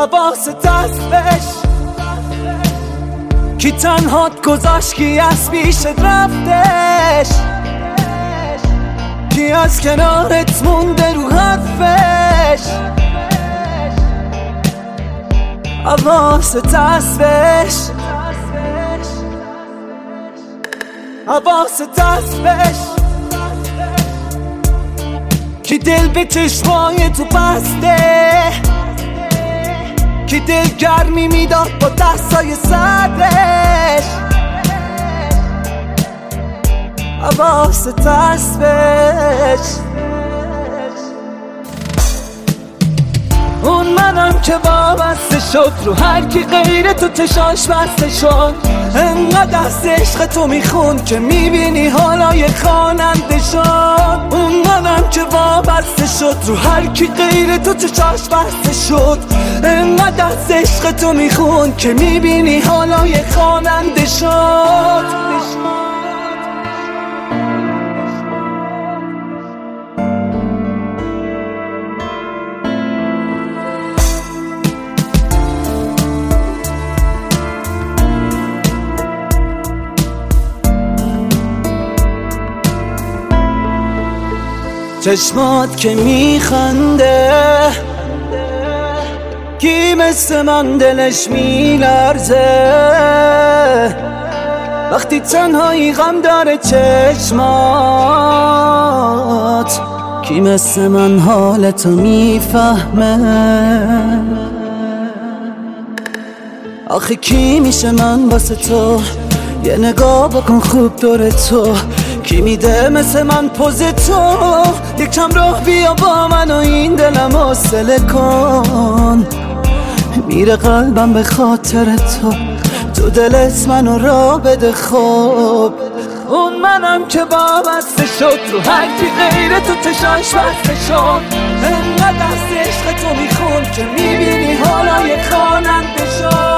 حواست هستش کی تنهات گذاشت کی از پیشت رفتش کی از کنارت مونده رو حرفش حواست هستش حواست هستش کی دل به چشمای تو بسته کی دل گرمی میداد با دستای سردش حواست هستش اون منم که وابسته شد رو هر کی غیر تو چشاش بسته شد انقدر دست عشق تو میخوند که میبینی حالای خواننده شد اون منم که وابسته شد رو هر کی غیر تو چشاش بسته شد انقدر دست عشق تو میخوند که میبینی حالای خواننده شد چشمات که میخنده کی مثل من دلش میلرزه وقتی تنهایی غم داره چشمات کی مثل من حالتو میفهمه آخه کی میشه من واسه تو یه نگاه بکن خوب دور تو کی میده مثل من پوز تو یکم راه بیا با من و این دلم حوصله کن میره قلبم به خاطر تو دلت منو را بده خوب اون منم که وابسته شد رو هر کی غیر تو چشاش بسته شد انقدر دست عشق تو میخوند که میبینی حالای خواننده شد